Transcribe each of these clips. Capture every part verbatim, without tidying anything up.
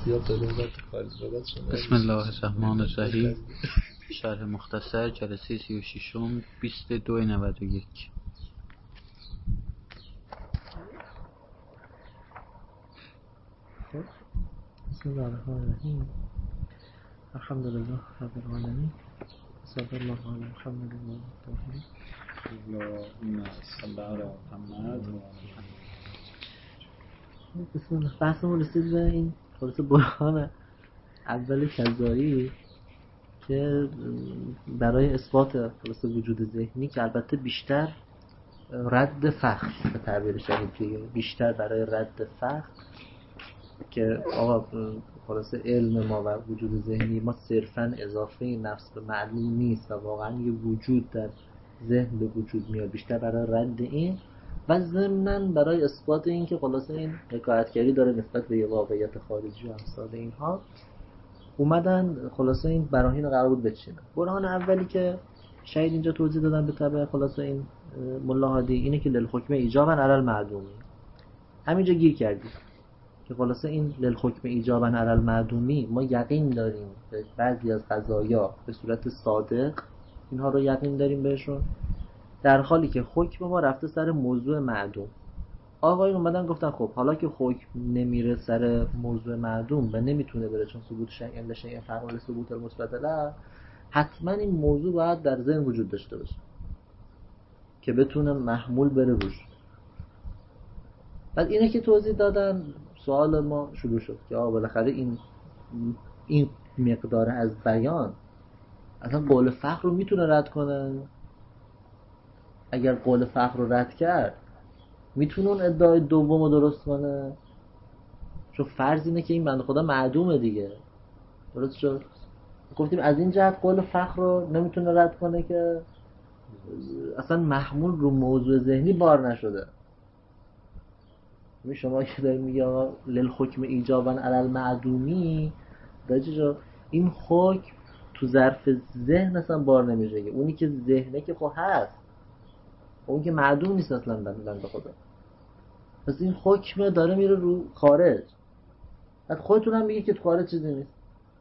زیاد داده بودن تو خارج بودن شما. بسم الله الرحمن الرحیم. شرح مختصر جلسه سی و ششم بیست دو نود و یک. بسم الله الرحمن الرحیم. الحمدلله رب العالمین. صلی الله علی محمد و آله اللهم صل علی محمد و آله. بسم الله. بحثمون رسید به این خلاصه برهان اول کذایی که برای اثبات خلاصه وجود ذهنی، که البته بیشتر رد فخر به تعبیر شریفی، بیشتر برای رد فخر که آقا خلاصه علم ما و وجود ذهنی ما صرفاً اضافه نفس به معلوم نیست و واقعاً یه وجود در ذهن به وجود میاد، بیشتر برای رد این و ضمناً برای اثبات این که خلاصه این حکایتگری داره نسبت به یه واقعیت خارجی و امثال اینها. اومدن خلاصه این براهین رو قرار بود بچینن. برهان اولی که شاید اینجا توضیح دادن به تبع خلاصه این ملاحظه اینه که للحکم ایجاباً علی المعدوم. همینجا گیر کردید که خلاصه این للحکم ایجاباً علی المعدومی ما یقین داریم به بعضی از قضایا به صورت صادق، اینها رو یقین داریم بهشون، در حالی که حکم ما رفته سر موضوع معدوم. آقایون اومدن گفتن خب حالا که حکم نمیره سر موضوع معدوم و نمیتونه بره چون ثبوت شیء الا شیء فرمول ثبوت المثبت له، حتما این موضوع باید در ذهن وجود داشته باشه که بتونه محمول بره روش. بعد اینه که توضیح دادن، سوال ما شروع شد که آقا بالاخره این این مقدار از بیان اصلا قول فخر رو میتونه رد کنه؟ اگر قول فخر رو رد کرد میتونه اون ادعای دوم رو درست کنه؟ چون فرض اینه که این بنده خدا معدومه دیگه. درست شد؟ گفتیم از این جهت قول فخر رو نمیتونه رد کنه که اصلا محمول رو موضوع ذهنی بار نشده. شما که داریم میگه آقا للحکم ایجاباً علی المعدومی، راجع این حکم تو ظرف ذهن اصلا بار نمیشه. اونی که ذهنه که خب هست، اون که معدوم نیست اصلا بنده خدا. پس این حکم داره میره رو خارج. بعد خودتون هم میگه که تو خارج چیزی نیست.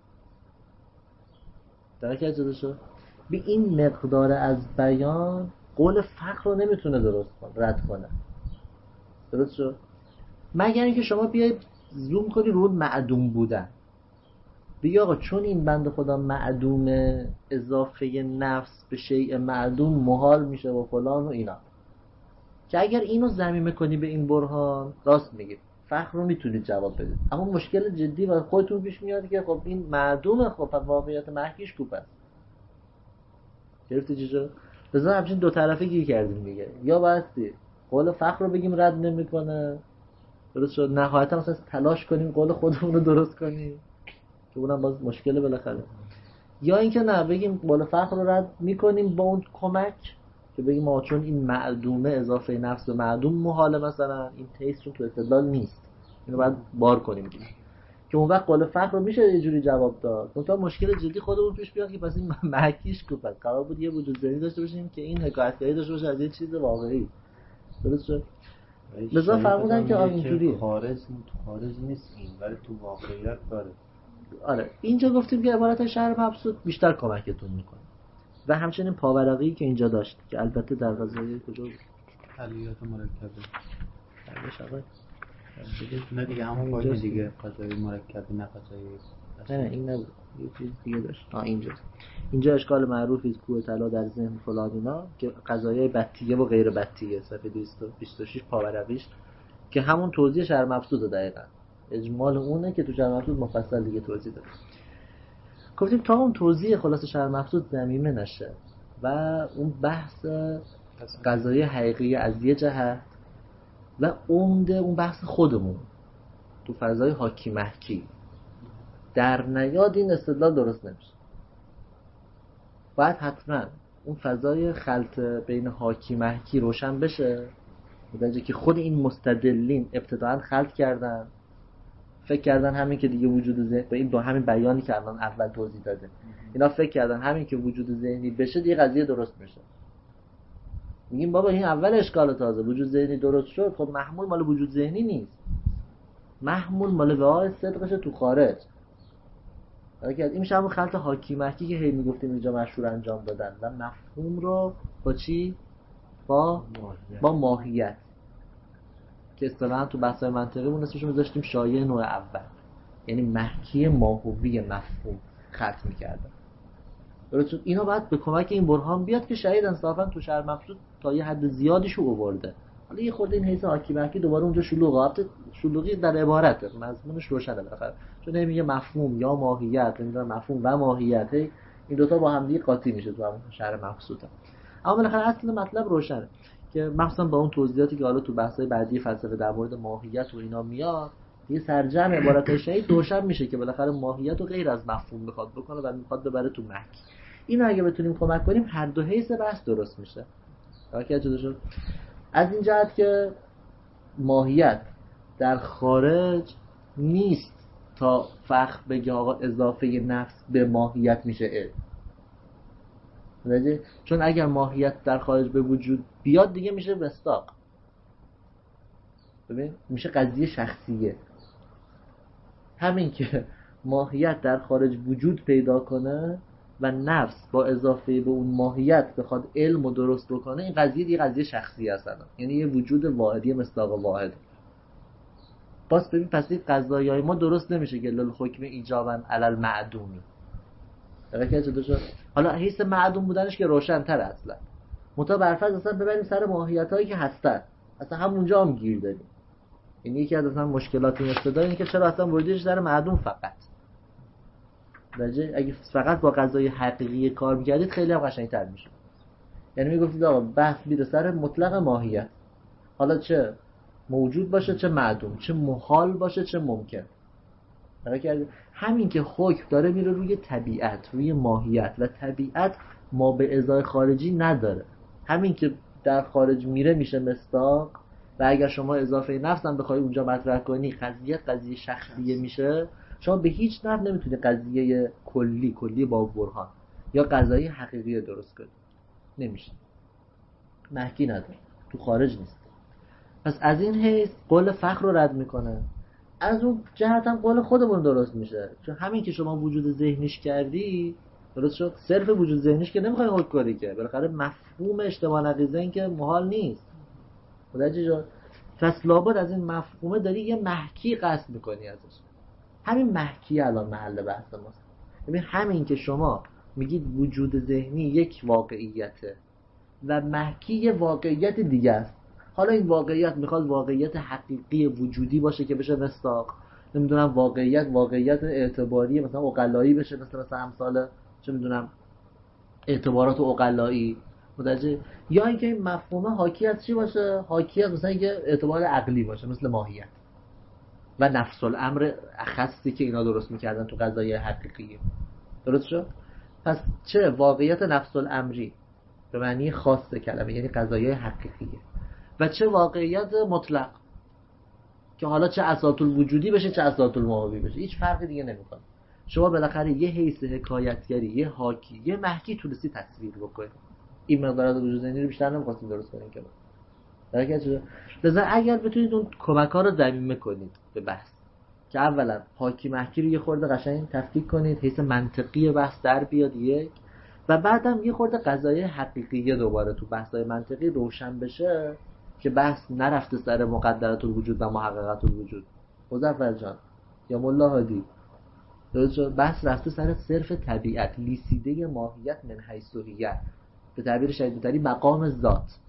درک کرده شد؟ به این مقدار از بیان قول فقر رو نمیتونه درست کنه، رد کنه. درست شد؟ مگر اینکه شما بیاید زوم کنی رو معدوم بودن، بگی آقا چون این بنده خدا معدوم، اضافه نفس به شیء معدوم محال میشه و فلان و اینا، که اگر اینو ضمیمه کنی به این برهان راست میگی، فخر رو میتونید جواب بدید. اما مشکل جدی و خودتون پیش میاد که خب این معدومه، خب واقعیت محکیش کوپ است. گرفتی چی شد؟ بذار همچین دو طرفه گیر کردیم دیگه. یا باستی قول فخر رو بگیم رد نمیکنه، درست شد، نهایتا مثلا تلاش کنیم قول خودمون رو درست کنیم که اونم باز مشکله بالاخره. یا اینکه نه بگیم قول فخر رو رد میکنیم با اون کمک که بگیم آقا چون این معدومه، اضافه نفس به معدوم محاله، مثلا این تیستون تو استدلال نیست، اینو باید بار کنیم دیگه، که اون وقت قول فخر رو میشه یه جوری جواب داد. اون تا مشکل جدی خودمون پیش بیاد که پس این محکیش کوپه. قرار بود یه وجود ذهنی داشته باشیم که این حکایتگری داشته باشه از یه چیز واقعی. درست شد؟ لذا فرمودن که اینجوریه، خارج تو خارج نیست این، ولی تو واقعیت داره. آره اینجا گفتیم که عبارت شرح مبسوط بیشتر کمکتون میکنه. و همچنین پاورقی که اینجا داشت که البته در قضایه کجا بود؟ علیات مرکبه. درش آقا نه دیگه همون باشه دیگه، قضایه مرکبه نه قضایه. نه نه این نبود، یه چیز دیگه داشت. آ اینجا اینجا اشکال معروفی است کوه طلا در ذهن فلان اینا که قضایای بطیه و غیر بطیه، صفحه دویست و بیست و شش پاورقیش، که همون توضیح شرح مبسوط دقیقاً اجمال اونه که تو شرح مبسوط مفصل دیگه توضیح داده. گفتیم تا اون توضیح خلاص شرح مبسوط ضمیمه نشه و اون بحث قضایه حقیقی از یه جهت و عمده اون بحث خودمون تو فضای حاکی محکی در نیاد، این استدلال درست نمیشه. باید حتما اون فضای خلط بین حاکی محکی روشن بشه، متوجه که خود این مستدلین ابتداعا خلط کردن، فکر کردن همین که دیگه وجود ذهن به این با همین بیانی که الان اول توضیح داده، اینا فکر کردن همین که وجود ذهنی بشه دیگه قضیه درست میشه. میگیم بابا این اول اشکال تازه، وجود ذهنی درست شد، خب محمول مال وجود ذهنی نیست. محمول مال وعای صدقش تو خارج. این میشه همون خلط حاکی محکی که هی میگفتیم اینجا مشهور انجام دادن و مفهوم رو با چی؟ با ماهیت. با ماهیت که اصطلاحاً تو بحث‌های منطقی مون اسمش رو میذاشتیم شایعه نوع اول، یعنی محکی ماهوی مفهوم خلط میکردن. درسته؟ اینا باید به کمک این برهان بیاد که شهید انصافاً تو شرح مبسوط تا یه حد زیادیشو آورده. حالا یه خورده این حیث حاکی محکی دوباره اونجا شلوغه، البته شلوغی در عبارته، مضمونش روشنه بالاخره، چون نمیگه مفهوم یا ماهیت، نمیدونم مفهوم و ماهیت، این دوتا با هم دیگه قاطی میشه تو همون شرح مبسوطه. اما بالاخره اصل مطلب روشنه که مخصوصا با اون توضیحاتی که حالا تو بحث‌های بعدی فلسفه در مورد ماهیت و اینا میاد، یه سرجم عبارت شهید روشن میشه که بالاخره ماهیت رو غیر از مفهوم بخواد بکنه و میخواد ببره تو محکی. اینو اگه بتونیم کمک کنیم هر دو حیث بحث درست میشه. واقعا جدا شد از این جهت که ماهیت در خارج نیست تا فخر بگه آقا اضافه نفس به ماهیت میشه علم. چون اگر ماهیت در خارج به وجود بیاد دیگه میشه مصداق، ببین میشه قضیه شخصیه. همین که ماهیت در خارج وجود پیدا کنه و نفس با اضافه به اون ماهیت بخواد علم رو درست بکنه، این قضیه دیگه قضیه شخصی هست، یعنی یه وجود واحدی مصداق واحد. باز ببین پس این قضایای ما درست نمیشه که للحکم ایجابا علی المعدومی. حالا حیث معدوم بودنش که روشن تر اصلا متا برفرض اصلا ببریم سر ماهیت هایی که هستن، اصلا همونجا هم گیر داریم. این یکی از اصلا مشکلات این ابتدا اینه که چرا اصلا بردیش سر معدوم فقط. اگه فقط با قضای حقیقی کار می‌کردید خیلی هم قشنگ‌تر میشه. یعنی میگفتید آقا بحث میره سر مطلق ماهیت، حالا چه موجود باشه چه معدوم، چه محال باشه چه ممکن. همین که حکم داره میره روی طبیعت، روی ماهیت، و طبیعت ما به ازای خارجی نداره. همین که در خارج میره میشه مصداق، و اگر شما اضافه نفس هم بخوای اونجا مطرح کنی قضیه قضیه شخصیه میشه. شما به هیچ نحو نمیتونی قضیه کلی کلی با برهان یا قضایی حقیقی درست کنی، نمیشه، محکی نداره، تو خارج نیست. پس از این حیث قول فخر رو رد میکنه، از اون جهت هم قول خودمون درست میشه، چون همین که شما وجود ذهنیش کردی درست شد. صرف وجود ذهنیش که نمیخوای حکم کنی که بالاخره مفهوم اجتماع نقیضه این که محال نیست. متوجه شد؟ پس لابد از این مفهومه داری یه محکی قصد میکنی ازش. همین محکی الان محل بحث ماست. ببین همین که شما میگید وجود ذهنی یک واقعیته و محکی یه واقعیت دیگه است، حالا این واقعیت میخواد واقعیت حقیقی وجودی باشه که بشه مصداق، نمیدونم واقعیت واقعیت اعتباری مثلا عقلایی بشه، مثلا مثلا امثال چه میدونم اعتبارات عقلایی، متوجه؟ یا اینکه این مفهومه حاکی از چی باشه؟ حاکی از مثلا یه اعتبار عقلی باشه مثل ماهیت و نفس الامر اخصی که اینا درست میکردن تو قضایی حقیقی. درست شد؟ پس چه واقعیت نفس الامری به معنی خاص کلمه یعنی قضایی حقیقیه، و چه واقعیت مطلق که حالا چه اساط الوجودی بشه چه اساط الماهوی بشه، هیچ فرقی دیگه نمیکنه. شما بالاخره یه حیث حکایتگری، یه حاکی، یه محکی تونستی تصویر بکنی. این مقدار از وجود ذهنی رو بیشتر نمی‌خواستیم درست کنیم که درکه. لذا اگر بتونید اون کمک‌ها رو ضمیمه کنید به بحث که اولا حاکی محکی رو یه خورده قشنگ تفکیک کنید، حیث منطقی بحث در بیاد یک، و بعدم یه خورده قضایای حقیقیه دوباره تو بحث‌های منطقی روشن بشه که بحث نرفته سر مقدرات الوجود و محققات الوجود. مظفر جان یا مولا هادی بحث رفته سر صرف طبیعت، لیسیده ماهیت من حیثیت، به تعبیر شدیدتری مقام ذات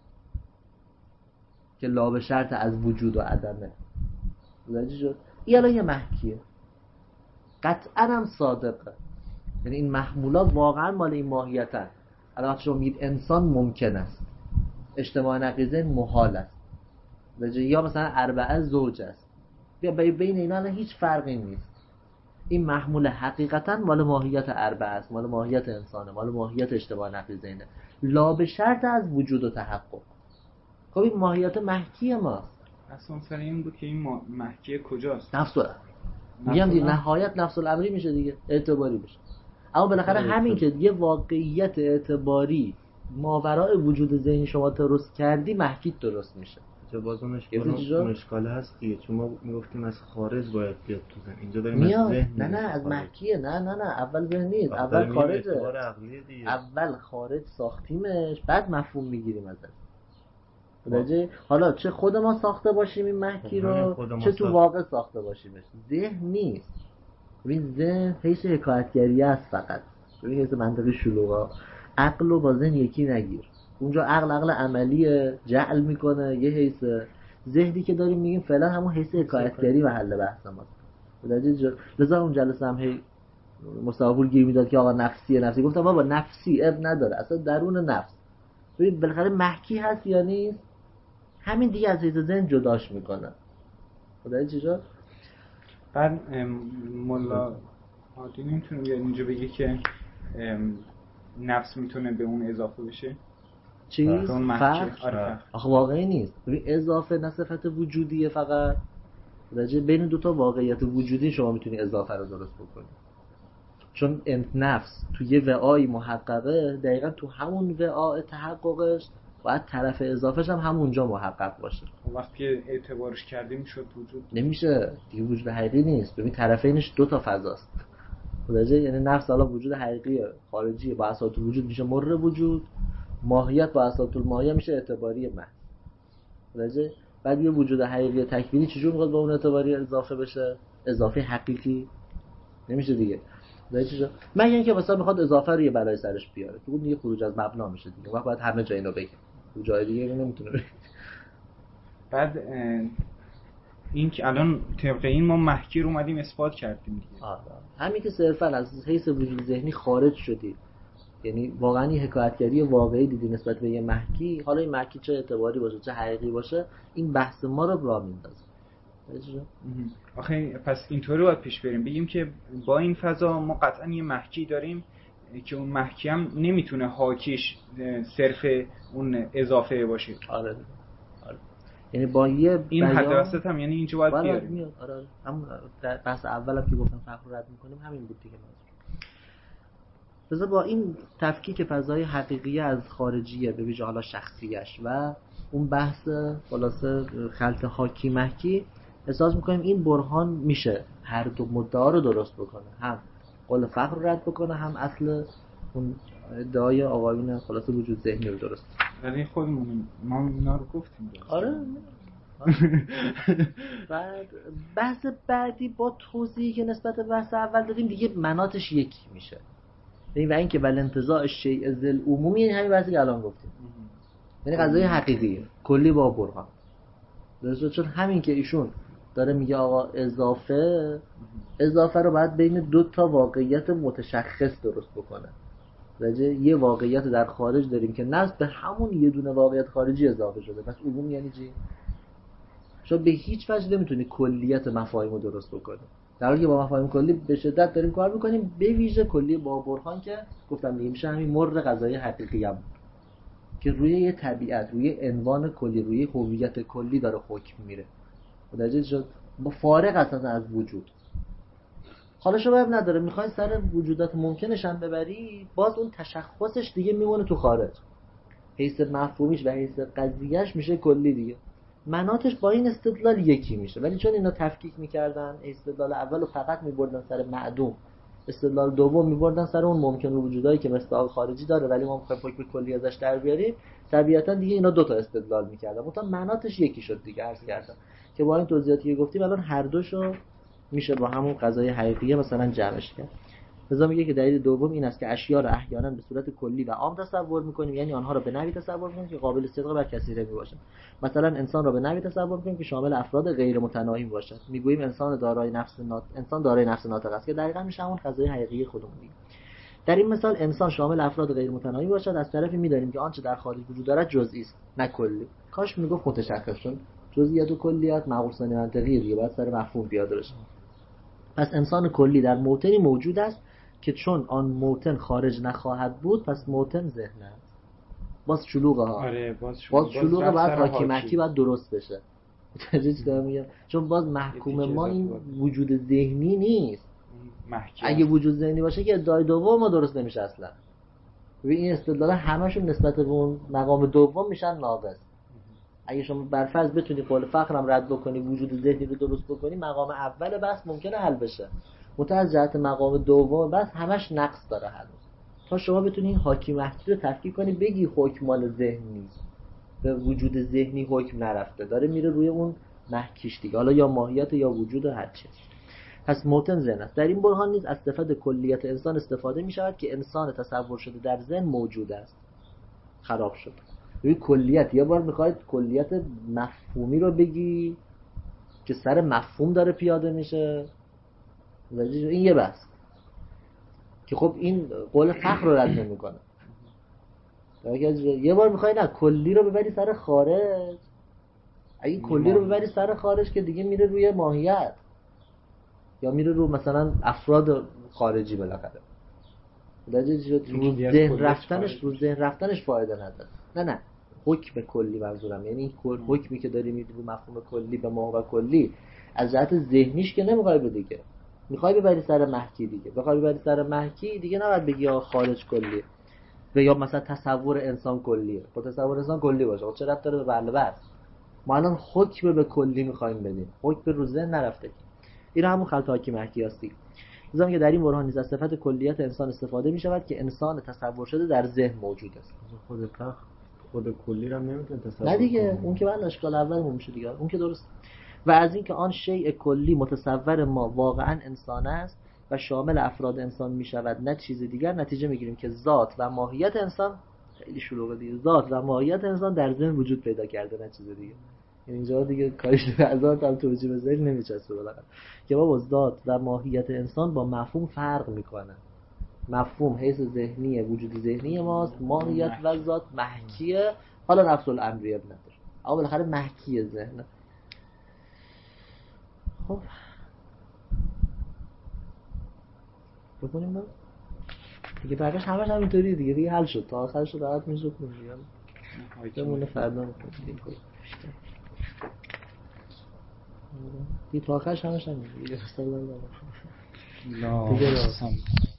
که لا به شرط از وجود و عدمه. متوجه شد؟ این الان یه محکیه قطعا هم صادقه، یعنی این محمولات واقعا مال این ماهیتن. الان شما میگید انسان ممکن است، اجتماع نقیضه محال است، یا مثلا اربعه زوج است، بین اینا الان هیچ فرقی نیست. این محمول حقیقتا مال ماهیت اربعه است، مال ماهیت انسانه، مال ماهیت اجتماع نقیضه اینه، لا به شرط از وجود و تحقق. خب این ماهیت محکی ماست. اصلا سر این بود که این محکی کجاست؟ نفس الامر. میگم دیگه نهایت نفس الامری میشه دیگه، اعتباری بشه. اما بالاخره همین که یه واقعیت اعتباری ماورای وجود ذهنی شما درست کردی، محکی درست میشه. چه باز اون یه اشکال چیزا- اون اشکال هست دیگه، چون ما میگفتیم از خارج باید بیاد تو ذهن، اینجا داریم میاد. از ذهن نه نه میریم از خارج. مکیه، نه نه نه اول ذهن نیست، آخه اول داریم میریم خارجه. اعتبار عقلیه دیگه. اول خارج ساختیمش، بعد مفهوم میگیریم ازش. متوجه؟ حالا چه خود ما ساخته باشیم این مکی رو، خود ما چه تو ساخت- واقع ساخته باشیمش، ذهن نیست. ببین ذهن حیث حکایتگری است فقط. ببین حیث منطقی شلوغا، عقل رو با ذهن یکی نگیر. اونجا عقل عقل عملیه، جعل میکنه یه حیث. ذهنی که داریم میگیم فعلا همون حیث حکایتگری محل بحث ماست. متوجه؟ لذا اون جلسه هم هی مصاحبول گیر میداد که آقا نفسیه نفسی، گفتم بابا نفسی اب نداره، اصلا درون نفس. ببین بالاخره محکی هست یا نیست، همین دیگه از حیث ذهن جداش میکنه. خدای چی شد؟ بعد ام، ملا عادی نمیتونه بیاد اینجا بگه که ام، نفس میتونه به اون اضافه بشه چیز؟ به اون محکی. فرق؟ آره فرق. آخه واقعی نیست. ببین اضافه نه صفت وجودیه فقط. راجع بین دوتا واقعیت وجودی شما میتونی اضافه رو درست بکنی. چون نفس تو یه وعای محققه، دقیقا تو همون وعای تحققش باید طرف اضافهش هم همونجا محقق باشه. وقتی اعتبارش کردیم شد وجود. نمیشه دیگه، وجود حقیقی نیست. ببین طرفینش دو تا فضاست. متوجه؟ یعنی نفس حالا وجود حقیقیه، خارجیه، با اساس وجود میشه مر وجود، ماهیت با اساس الماهیه میشه اعتباری محض. متوجه؟ بعد یه وجود حقیقی تکوینی چجور میخواد با اون اعتباری اضافه بشه؟ اضافه حقیقی نمیشه دیگه. متوجه؟ مگر اینکه مثلا میخواد اضافه رو یه بلای سرش بیاره، تو اون دیگه خروج از مبنا میشه دیگه. وقت باید همه جا اینو بگیم، تو جای دیگه اینو نمیتونه بگه. بعد اه، این که الان طبق این ما محکی رو اومدیم اثبات کردیم دیگه. آره. همین که صرفا از حیث وجود ذهنی خارج شدی، یعنی واقعا یه حکایتگری واقعی دیدی نسبت به یه محکی، حالا این محکی چه اعتباری باشه چه حقیقی باشه، این بحث ما رو راه میندازه. آخه پس اینطوری باید پیش بریم بگیم که با این فضا ما قطعا یه محکی داریم که اون محکی هم نمیتونه حاکیش صرف اون اضافه باشه. آره آره. یعنی با یه این بیان... حد وسط هم یعنی اینجا باید بیاریم. میاد. آره آره. همون بحث اولم که گفتم فقر رو رد میکنیم همین بود دیگه. مثلا با این تفکیک فضای حقیقی از خارجیه به ویژه حالا شخصیش و اون بحث خلاصه خلط حاکی محکی، احساس میکنیم این برهان میشه هر دو مدعا رو درست بکنه، هم قول فقر رو رد بکنه، هم اصل اون ادعای آقایون خلاصه وجود ذهنی رو درست. ولی خودمون ما اینا رو گفتیم. آره. بعد بحث بعدی با توضیحی که نسبت به بحث اول دادیم دیگه مناطش یکی میشه. و اینکه ول انتزاع شیء ذل عمومی، یعنی همین بحثی که الان گفتیم، یعنی قضیه حقیقیه کلی با برهان. درسته؟ چون همین که ایشون داره میگه آقا اضافه اضافه رو باید بین دو تا واقعیت متشخص درست بکنه. راجع یه واقعیت در خارج داریم که نسبت به همون یه دونه واقعیت خارجی اضافه شده. پس عموم یعنی چی؟ شما به هیچ وجه نمیتونی کلیت مفاهیم رو درست بکنی، در حالی که با مفاهیم کلی به شدت داریم کار میکنیم، به ویژه کلی با برهان که گفتم میشه همین مر قضایی حقیقی هم که روی یه طبیعت، روی عنوان کلی، روی هویت کلی داره حکم میره. متوجه شد؟ با فارغ اصلا از وجود. حالا شما اب نداره میخوای سر وجودات ممکنش هم ببری، باز اون تشخصش دیگه میمونه تو خارج، حیث مفهومیش و حیث قضیهش میشه کلی دیگه. مناطش با این استدلال یکی میشه، ولی چون اینا تفکیک میکردن، استدلال اول رو فقط میبردن سر معدوم، استدلال دوم میبردن سر اون ممکن وجودایی که مستعار خارجی داره ولی ما میخوایم حکم کلی ازش در بیاریم، طبیعتا دیگه اینا دو تا استدلال میکردن، اون تا مناطش یکی شد دیگه. عرض کردم که با این توضیحاتی که گفتیم الان هر دوشو میشه با همون قضای حقیقیه مثلا جمعش کرد. لذا میگه که دلیل دوم این است که اشیاء را احیانا به صورت کلی و عام تصور میکنیم، یعنی آنها را به نحوی تصور میکنیم که قابل صدق بر کثیره میباشد. مثلا انسان را به نحوی تصور میکنیم که شامل افراد غیر متناهی باشد. میگوییم انسان دارای نفس نات... انسان دارای نفس ناطق است، که دقیقاً میشه همون قضای حقیقی خودمون دیگه. در این مثال انسان شامل افراد غیر متناهی باشد، از طرفی میدانیم که آنچه در خارج وجود دارد جزئی است نه کلی. کاش میگفت متشخص، چون جزئیات و کلیات معقولانه منطقیه دیگه، باید سر مفهوم پیاده بشه. پس انسان کلی در موطنی موجود است که چون آن موطن خارج نخواهد بود، پس موطن ذهن است. باز شلوغه ها. آره باز شلوغه. باز شلوغه باید حاکی محکی باید درست بشه. متوجه چی دارم میگم؟ چون باز محکوم ما این وجود ذهنی نیست. محکی اگه وجود ذهنی باشه که ادعای دوم ما درست نمیشه اصلا. ببین این استدلال همشون نسبت به اون مقام دوم میشن ناقص. اگه شما برفرض بتونی قول فقرم رد بکنی، وجود ذهنی رو درست بکنی، مقام اول بحث ممکنه حل بشه. متأ از جهت مقام دوم بحث همش نقص داره هنوز. تا شما بتونی این حاکی محکی رو تفکیک کنی، بگی حکم مال ذهن نیست، به وجود ذهنی حکم نرفته، داره میره روی اون محکیش دیگه، حالا یا ماهیت یا وجود و هر چیز. پس موتن ذهن است. در این برهان نیز از صفت کلیت انسان استفاده می شود که انسان تصور شده در ذهن موجود است، خراب شد. روی کلیت یه بار میخواید کلیت مفهومی رو بگی که سر مفهوم داره پیاده میشه، این یه بحث که خب این قول فقر رو رد نمیکنه. یه بار میخوای نه کلی رو ببری سر خارج، اگه کلی رو ببری سر خارج که دیگه میره روی ماهیت یا میره رو مثلا افراد خارجی بالاخره. رو ذهن رفتنش رو ذهن رفتنش فایده نداره. نه نه حکم کلی منظورم، یعنی کل حکمی که داری میدی رو مفهوم کلی به ما و کلی از جهت ذهنیش که نمیخوای به دیگه، میخوای ببری سر محکی دیگه. بخوای ببری سر محکی دیگه نباید بگی یا خارج کلی و یا مثلا تصور انسان کلیه. خب تصور انسان کلی باشه، خب چه ربط داره به بله بس؟ ما الان حکم به کلی میخوایم بدیم، حکم به رو ذهن نرفته. این همون خلط حاکی محکی است دیگه. میگم که در این برهان نیز از صفت کلیت انسان استفاده می شود که انسان تصور شده در ذهن موجود است. خود فقر خود کلی رو هم نمیتونه تصور نه دیگه، اون که بعد اشکال اول میشه دیگه، اون که درست. و از این که آن شیء کلی متصور ما واقعا انسان است و شامل افراد انسان می شود نه چیز دیگر، نتیجه میگیریم که ذات و ماهیت انسان خیلی شلوغه دیگه، ذات و ماهیت انسان در ذهن وجود پیدا کرده نه چیز دیگه. اینجا دیگه کاریش به ذات هم توجیه بذاری نمیچسبه بالاخره که بابا ذات و ماهیت انسان با مفهوم فرق میکنه. مفهوم حیث ذهنی وجود ذهنی ماست، ماهیت و ذات محکیه، حالا نفس الامر نداره، اما بالاخره محکیه ذهن. خب بکنیم نه دیگه، بقیش همش همینطوری دیگه دیگه حل شد، تا آخرش راحت میشه کنیم دیگه. بمونه فردا میکنیم دیگه تا آخرش همش همینطوری دیگه.